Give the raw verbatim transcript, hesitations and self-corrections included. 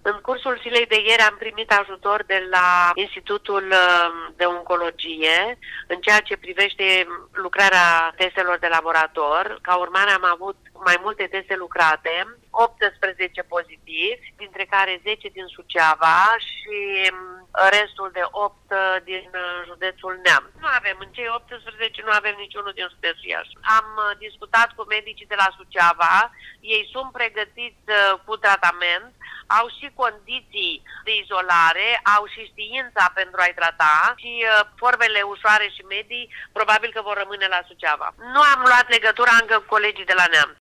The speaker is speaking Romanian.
În cursul zilei de ieri am primit ajutor de la Institutul de Oncologie în ceea ce privește lucrarea testelor de laborator. Ca urmare am avut mai multe teste lucrate, optsprezece pozitivi, dintre care zece din Suceava și restul de opt din județul Neamț. Nu avem, în cei optsprezece nu avem niciunul din județul Iași. Am discutat cu medicii de la Suceava, ei sunt pregătiți cu tratament, au și condiții de izolare, au și știința pentru a-i trata și formele ușoare și medii probabil că vor rămâne la Suceava. Nu am luat legătura încă cu colegii de la Neamț.